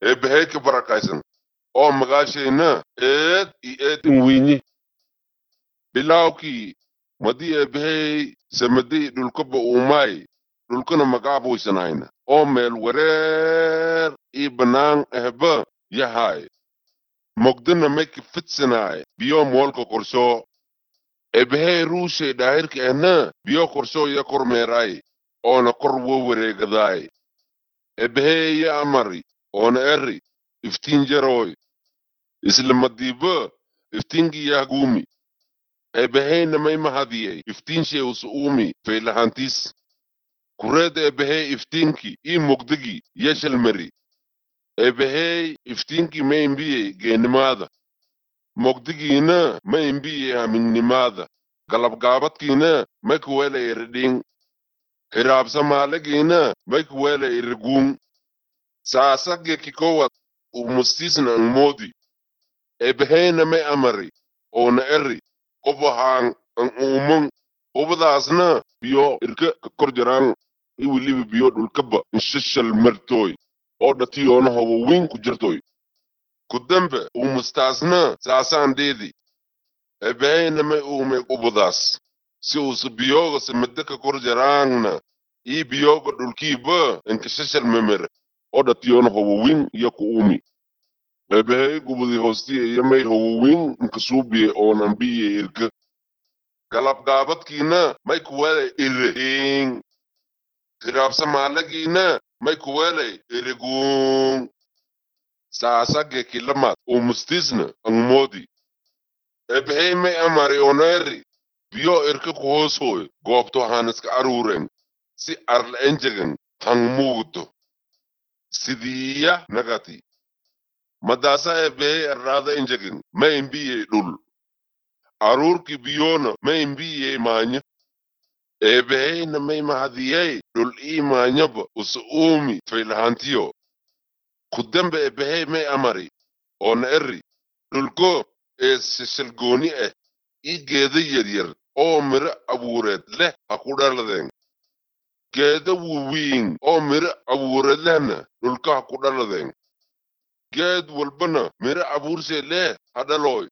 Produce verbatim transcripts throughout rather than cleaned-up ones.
ebehe ke barakaisan o magashena et i et wini bilauki madi ebehe semadi dulkoba umai dulkona magabu isanaina o mel werer i banang ehba yahai mogdana mek fitsenai biyo molko korsho ebehe rushe dair ke ena biyo korsho ya kormerai ona korwo were gadai ebehe ya amari ona eri iftin jeroy islamadiba iftingi ya gumi ebehe na may mahadiye iftin she usumi feilahantis kurede ebehe iftinki i mogdigi yeshal mari ebehe iftinki may imbiye genimada mogdigi na may imbiye haminimada galab gabatkina may kuwele iriding hirab samalagina may kuwele irigung saasage kikowa umustisna modi ebehe na may amari ona eri obo hang ang umong obo dasna biyo irka korjarang iwili biyo dulkaba inshishal mertoy o dati ona hawo wing kujertoy kudambe umustasna saasan dedi ebehe na may ume obo das si us biyo se medaka korjarang na i biyo dulkiba inkishishal memere o dati ona hawo wing yaku umi ebehe gubudi hosti yamay hawo wing nkasubiye onambiye irka galab gaabadkiina may kuwele irihing hirabsa malagiina may kuwele irigung saasage kilamat umustisna ang modi ebehe may amari oneri biyo irka kuhosoy goobto haniska aruren si arla enjegen hang mugto sidiya nagati madasa ebehe arrada enjegen may imbiye dul arurki biyona may imbiye manya ebehe na may mahadiyay dul imanyaba usumi feilahantiyo kudambe ebehe may amari ona eri dulko ee sishalgooni eh i geeda yaryar oo mira abuureed leh ha ku dhaladeen geeda wuwiin oo mira abuureed lehna dhulka ha ku dhaladeen geed walbana mira abuursee leh ha dhalooy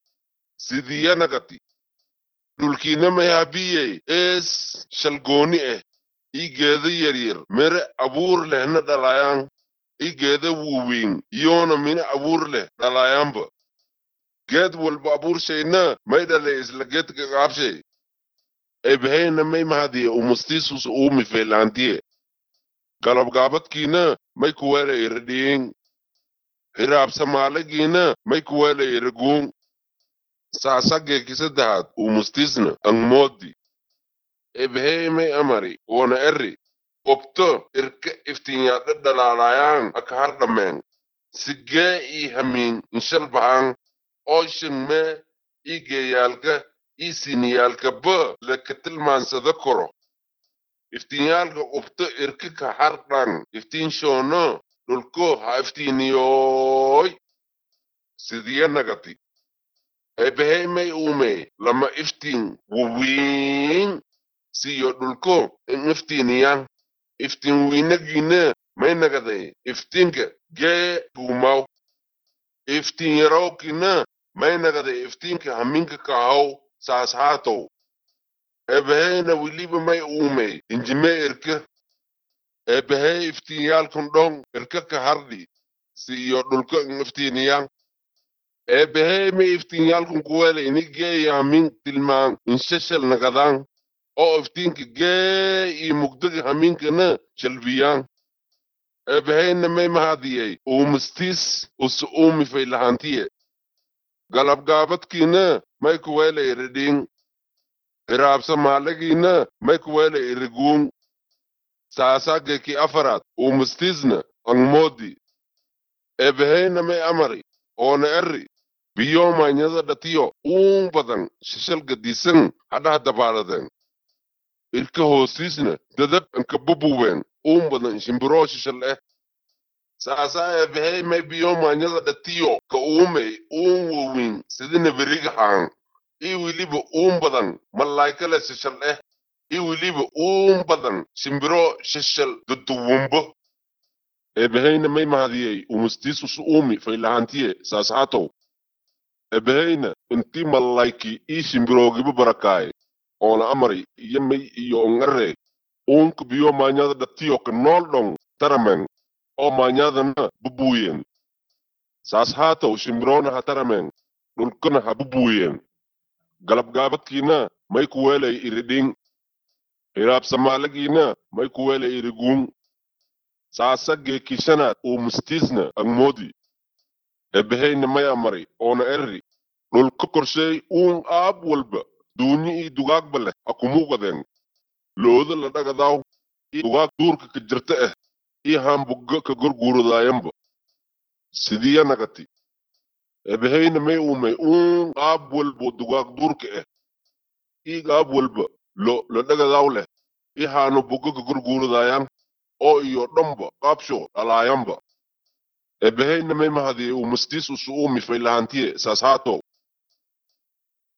sidiyanagati dhulkiina may habiyey ees shalgooni eh i geeda yaryar mira abuur lehna dhalayaan i geeda wuwiin iyoona mina abuur leh dhalayaanba geed walba abuurshayna may dhale isla geedka qaabshay ebeheyna may mahadiye umustisus uumi feilaantiye galab gaabadkiina may kuwele iridhiing hiraab samaalagiina may kuwele iriguung saasageki saddexaad umustisna ang moodi ebehey may amari wona eri obto irka iftinyaadha dhalaalayaan aka hardhameen sigee ii hamiin inshalbahang oyshin mee ii geeyaalka ii siniyaalka ba lakatilmaansada koro iftinyaalka obto irka ka hardhan iftiinshoono dhulko ha iftiiniyooy sidiya nagati ebehey may uume lama iftiin wuwiin siyo dhulko in iftiiniyaan iftiin wiinagiina may nagaday iftiinka gee tuumaw iftiin yarowkina may nagaday iftiinka haminka kahaw saas haatow ebeheyna wiliba may uume injime irka ebehey iftiinyaalkun dhong irka ka hardhi siyo dhulko in iftiiniyaan ebehey may iftiinyaalkun kuwele ini geeya hamin tilmaan inshashal nagadaan oo iftiinka gee ii mugdaga haminkana shalbiyaan ebeheyna may mahadiyey uumistis usu uumi feilahantiye galab gaabadkiina may kuwele iridhiing hiraab samaalagiina may kuwele iriguung saasageki afaraad uumistisna ang moodi ebeheyna may amari oona eri biyo manyada dhatiyo uung badan shishal gadisan hadhah dabaaladeen irka hoostisna dadab anka bubuween uung badan shimbiroo shishal eh saasa ebehey may biyo manyada dhatiyo ka uumey uung wowin sidina beriga haan i wiliba uung badan malaykale shishal eh i wiliba uung badan shimbiro shishal duduwumbo ebehayna may mahadiyey umustiisu su'umi faylahantiye saasaatow ebehayna inti malayki ii shimbiroogiba barakaay oona amari iyo may iyo ongare uunka biyo maanyada dhatiyo ka nool dhong tarameng oo maanyadana bubuyen saasaatow shimbiroona ha tarameng dhulkana ha bubuyen galabgaabadkiina may kuweelay iridhing hiraab samaalagiina may kuweelay iriguun saasa geekishanaad uu mustiisna agmoodi ebehayna may amari oona erri dhulka korsheey uun aab walba duunyi ii dugaagba leh akumuuqadeen looda la dhagadaw ii dugaag duurka ka jirta ah ii haambugga ka gurguuradaayanba sidiya nagati ebehayna may uumay uun aab walbo dugaag duurka ah ii aab walba lo la dhagadaw leh ii haano bugga ka gurguuradaayan oo iyo dhamba qaabsho dhalaayanba ebehayna may mahadiyey uu mustiisu su'uumi faylahantiye saasaato